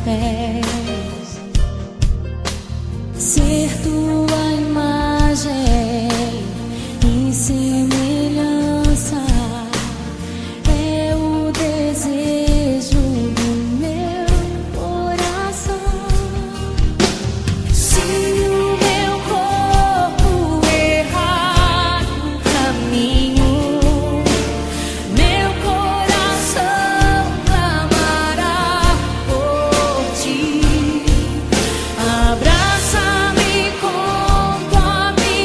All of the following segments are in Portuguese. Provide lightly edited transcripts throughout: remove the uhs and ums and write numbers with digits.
pés, ser tua imagem e semelhança é o desejo do meu coração. Se o meu corpo errar o caminho, meu coração clamará por ti. Abraça-me com tua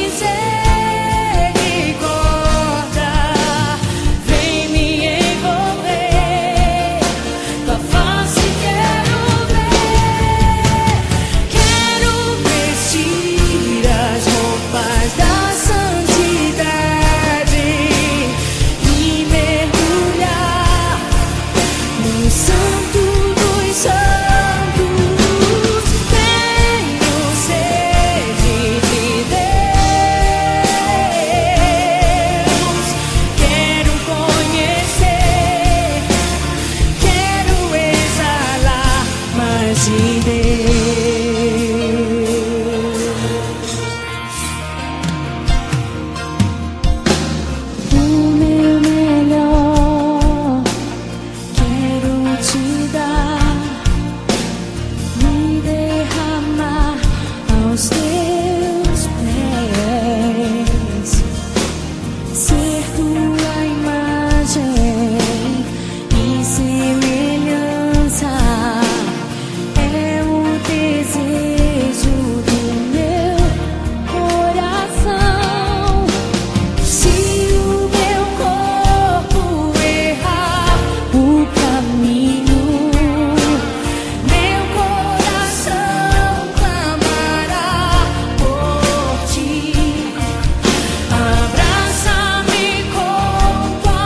misericórdia, vem me envolver, tua face quero ver. Quero vestir as roupas da santidade e mergulhar no Santo dos Santos. Tenho sede de Deus, quero conhecer, quero exalar mais de Deus. O meu melhor quero te dar, me derramar aos teus pés, ser tua imagem e semelhança é o desejo do meu coração. Se o meu corpo errar o caminho, meu coração clamará por ti. Abraça-me com tua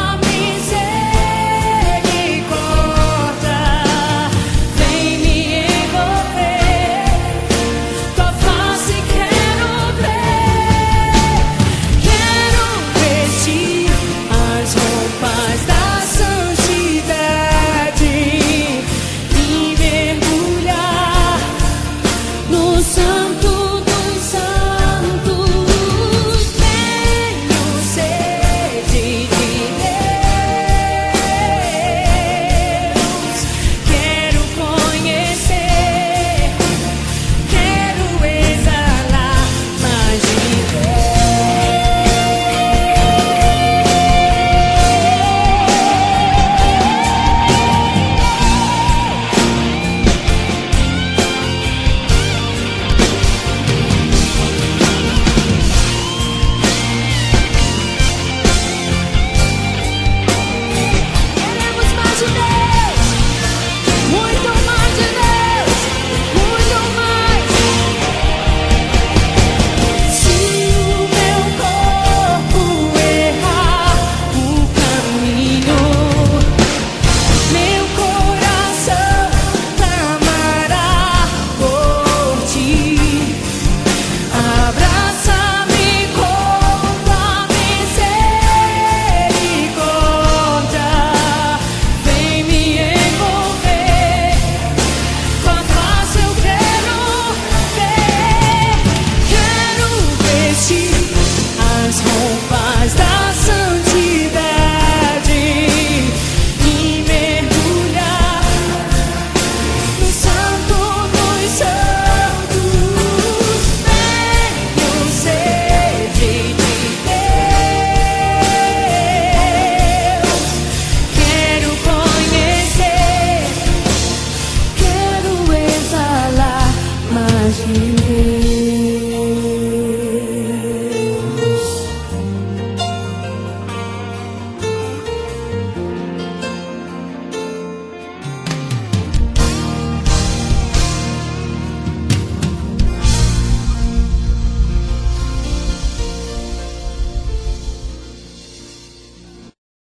misericórdia, vem me envolver, tua face quero ver. Quero vestir as roupas da santidade e mergulhar no Santo dos Santos. Tenho sede de Deus, quero conhecer, quero exalar mais de Queremos mais de Deus, muito mais de Deus, muito mais. Se o meu corpo errar o caminho, meu coração clamará por ti. Abraça-me com tua misericórdia, vem me envolver, tua face eu quero ver. Quero vestir as roupas da santidade e mergulhar no Santo dos Santos. Tenho sede de Deus, quero conhecer, quero exalar mais de Deus.